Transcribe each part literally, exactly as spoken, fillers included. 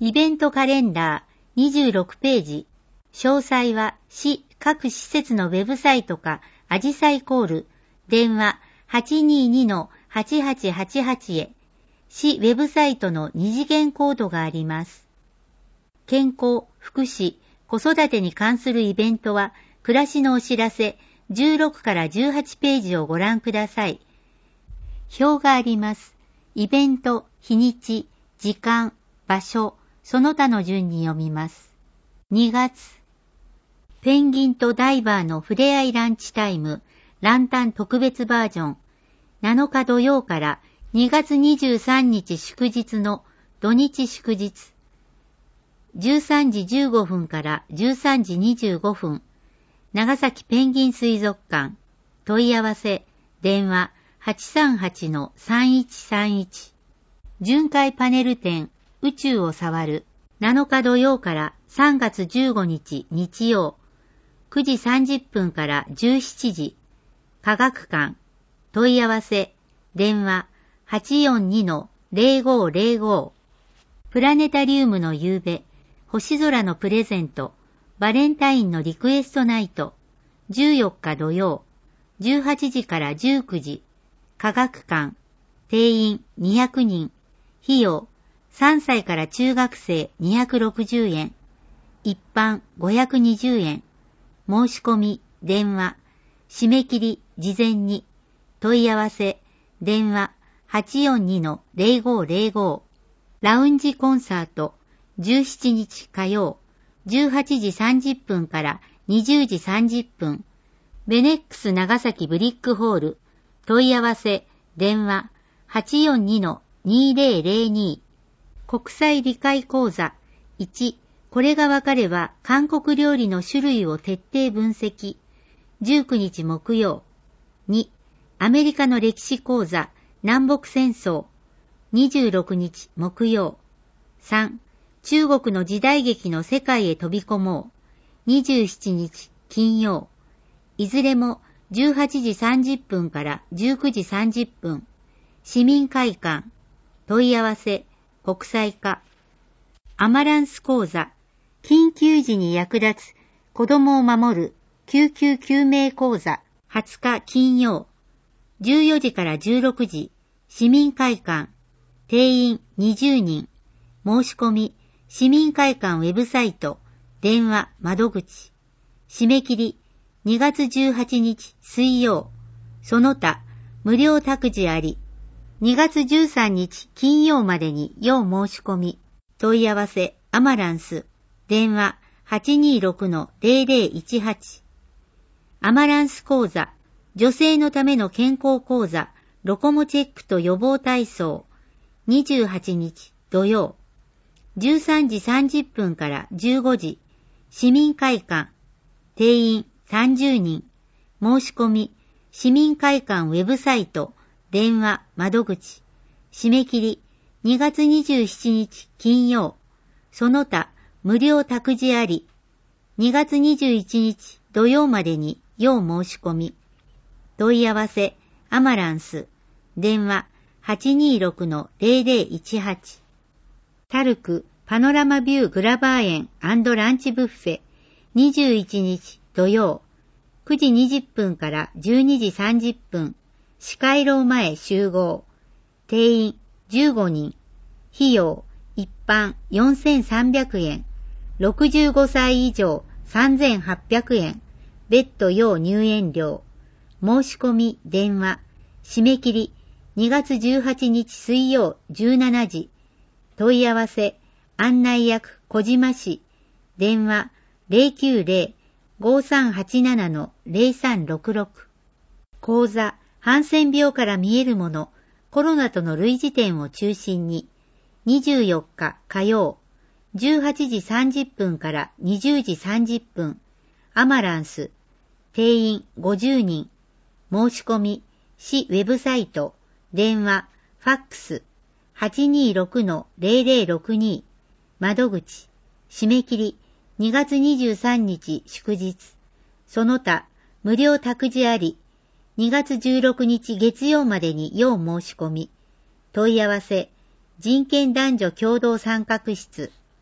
イベントカレンダーにじゅうろくページ。詳細は市各施設のウェブサイトかアジサイコール、電話 はちにーにのはちはちはちはち へ。市ウェブサイトの二次元コードがあります。健康、福祉、子育てに関するイベントは暮らしのお知らせじゅうろくからじゅうはちページをご覧ください。表があります。イベント、日にち、時間、場所、その他の順に読みます。にがつ、ペンギンとダイバーのふれあいランチタイム、ランタン特別バージョン、なのか土曜からにがつにじゅうさんにち祝日の土日祝日、じゅうさんじじゅうごふんからじゅうさんじにじゅうごふん、長崎ペンギン水族館、問い合わせ、電話 はちさんはちのさんいちさんいち。巡回パネル展、宇宙を触る、なのか土曜からさんがつじゅうごにち日曜、くじさんじゅっぷんからじゅうしちじ、科学館、問い合わせ、電話 はちよんにのぜろごぜろご。プラネタリウムの夕べ、星空のプレゼント、バレンタインのリクエストナイト、じゅうよっか土曜、じゅうはちじからじゅうくじ、科学館、定員にひゃくにん、費用さんさいから中学生にひゃくろくじゅうえん、一般ごひゃくにじゅうえん、申し込み、電話、締め切り、事前に、問い合わせ、電話 はちよんにのぜろごぜろご。ラウンジコンサート、じゅうしちにち火曜、じゅうはちじさんじゅっぷんからにじゅうじさんじゅっぷん、ベネックス長崎ブリックホール、問い合わせ、電話 はちよんにのにぜろぜろに。国際理解講座いち、これがわかれば韓国料理の種類を徹底分析、じゅうくにち木曜。に、アメリカの歴史講座南北戦争、にじゅうろくにち木曜。さん、中国の時代劇の世界へ飛び込もう、にじゅうしちにち金曜。いずれもじゅうはちじさんじゅっぷんからじゅうくじさんじゅっぷん、市民会館、問い合わせ、国際化。アマランス講座、緊急時に役立つ子供を守る救急救命講座、はつか金曜、じゅうよじからじゅうろくじ、市民会館、定員にじゅうにん、申し込み、市民会館ウェブサイト、電話窓口、締め切り、にがつじゅうはちにち水曜、その他、無料託児あり、にがつじゅうさんにち金曜までに要申し込み、問い合わせ、アマランス、電話 はちにーろくのぜろぜろいちはち。アマランス講座、女性のための健康講座、ロコモチェックと予防体操、にじゅうはちにち土曜、じゅうさんじさんじゅっぷんからじゅうごじ、市民会館、定員さんじゅうにん、申し込み、市民会館ウェブサイト、電話窓口、締め切り、にがつにじゅうしちにち金曜、その他無料託児あり、にがつにじゅういちにち土曜までに要申し込み、問い合わせ、アマランス、電話 はちにーろくのぜろぜろいちはち。タルクパノラマビューグラバー園&ランチブッフェ、にじゅういちにち土曜、くじにじゅっぷんからじゅうにじさんじゅっぷん、司会楼前集合、定員じゅうごにん、費用一般よんせんさんびゃくえん、ろくじゅうごさい以上さんぜんはっぴゃくえん、別途要入園料、申し込み電話、締め切りにがつじゅうはちにち水曜じゅうしちじ、問い合わせ、案内役小島市、電話ぜろきゅうぜろ ごさんはちななのぜろさんろくろく。講座、ハンセン病から見えるもの、コロナとの類似点を中心に、にじゅうよっか火曜、じゅうはちじさんじゅっぷんからにじゅうじさんじゅっぷん、アマランス、定員ごじゅうにん、申し込み、市ウェブサイト、電話、ファックス、はちにーろくのぜろぜろろくに、窓口、締め切り、にがつにじゅうさんにち祝日、その他、無料託児あり、にがつじゅうろくにち月曜までに要申し込み、問い合わせ、人権男女共同参画室、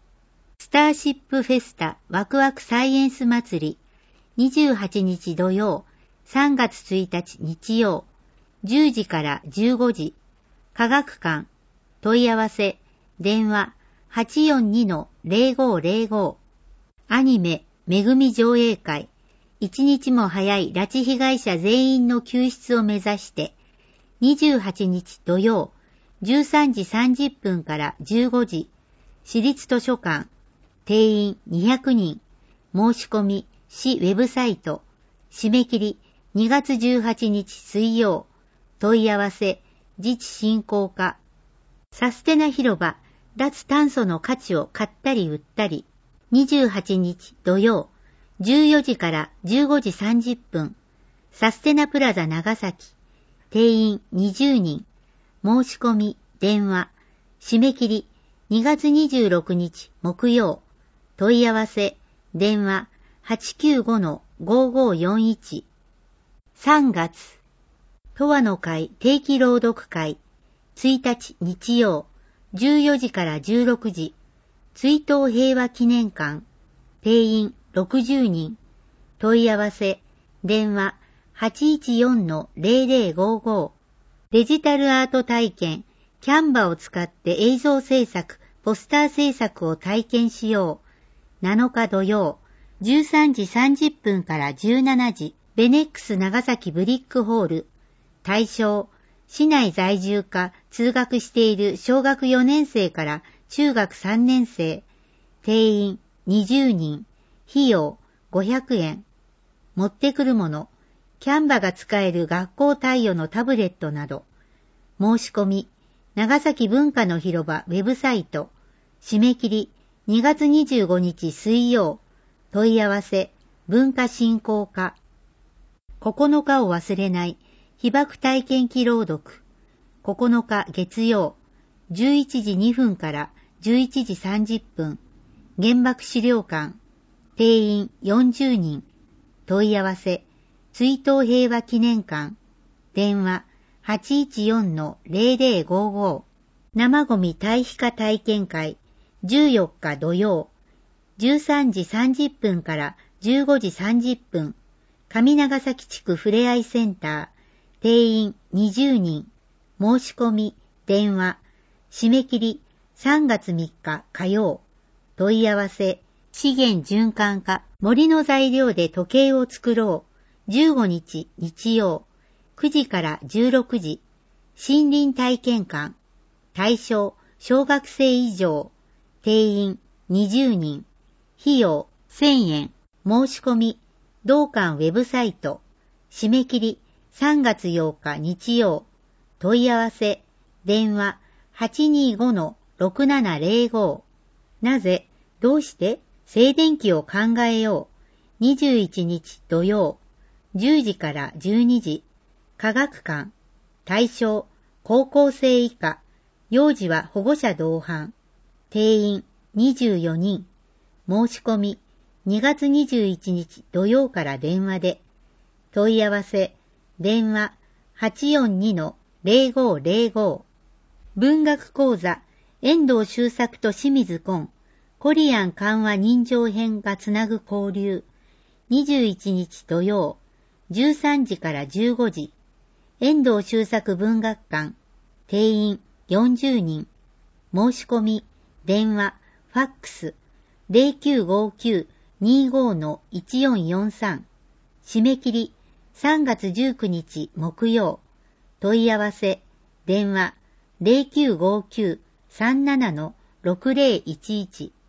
スターシップフェスタワクワクサイエンス祭りにじゅうはちにち土曜、さんがつついたち日曜、じゅうじからじゅうごじ、科学館、問い合わせ、電話 はちよんにのゼロごゼロご。アニメ、めぐみ上映会、一日も早い拉致被害者全員の救出を目指して、にじゅうはちにち土曜、じゅうさんじさんじゅっぷんからじゅうごじ、市立図書館、定員にひゃくにん、申し込み、市ウェブサイト、締め切りにがつじゅうはちにち水曜、問い合わせ、自治振興課、サステナ広場、脱炭素の価値を買ったり売ったり、にじゅうはちにち土曜、じゅうよじからじゅうごじさんじゅっぷん、サステナプラザ長崎、定員にじゅうにん、申し込み、電話、締め切りにがつにじゅうろくにち木曜、問い合わせ、電話 はちきゅうごのごーごーよんいち。さんがつ、とわの会定期朗読会、ついたち日曜、じゅうよじからじゅうろくじ、追悼平和記念館、定員ろくじゅうにん、問い合わせ、電話 はちいちよんのゼロゼロごーごー。デジタルアート体験、キャンバを使って映像制作、ポスター制作を体験しよう。なのか土曜、じゅうさんじさんじゅっぷんからじゅうしちじ、ベネックス長崎ブリックホール。対象、市内在住か通学している小学よねんせいから中学さんねんせい。定員にじゅうにん。費用ごひゃくえん。持ってくるもの、キャンバが使える学校貸与のタブレットなど。申し込み、長崎文化の広場ウェブサイト。締め切りにがつにじゅうごにち水曜。問い合わせ、文化振興課。ここのかを忘れない被爆体験記朗読。ここのか月曜、じゅういちじにふんからじゅういちじさんじゅっぷん。原爆資料館。定員よんじゅうにん。問い合わせ、追悼平和記念館。電話 はちいちよんのゼロゼロごーごー。生ゴミ堆肥化体験会。じゅうよっか土曜、じゅうさんじさんじゅっぷんからじゅうごじさんじゅっぷん。上長崎地区ふれあいセンター。定員にじゅうにん。申し込み、電話。締め切りさんがつみっか火曜。問い合わせ、資源循環課。森の材料で時計を作ろう。じゅうごにち日曜。くじからじゅうろくじ。森林体験館。対象、小学生以上。定員にじゅうにん。費用せんえん。申し込み、同館ウェブサイト。締め切りさんがつようか日曜。問い合わせ、電話 はちにーごのろくななゼロご。なぜ、どうして、静電気を考えよう。にじゅういちにち土曜、じゅうじからじゅうにじ。科学館。対象、高校生以下。幼児は保護者同伴。定員にじゅうよにん。申し込みにがつにじゅういちにち土曜から電話で。問い合わせ、電話 はちよんにのゼロごゼロご。文学講座、遠藤周作と清水崑、コリアン緩和人情編がつなぐ交流。にじゅういちにち土曜、じゅうさんじからじゅうごじ。遠藤周作文学館。定員よんじゅうにん。申し込み、電話、ファックス、ゼロきゅうごきゅうにーごのいちよんよんさん。締め切り、さんがつじゅうくにち木曜。問い合わせ、電話、ゼロきゅうごきゅうさんななのろくゼロいちいち。